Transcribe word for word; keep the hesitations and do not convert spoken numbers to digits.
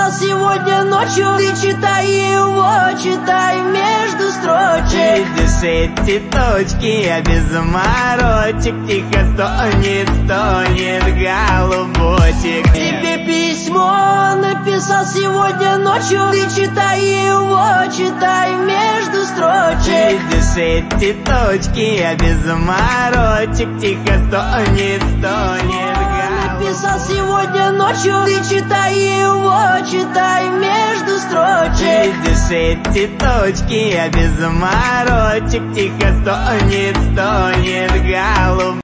написал сегодня ночью. Ты читай его, читай между строчек. Видишь эти точки, а без морочек тихо стонет, стонет голубочек. Тебе письмо написал сегодня ночью. Ты читай его, читай между строчек. Видишь эти точки, а без морочек тихо стонет, стонет голубочек. Написал сегодня ночью. Ты читай его, читай между строчек. Видишь эти точки, а без морочек тихо стонет, стонет голубочек.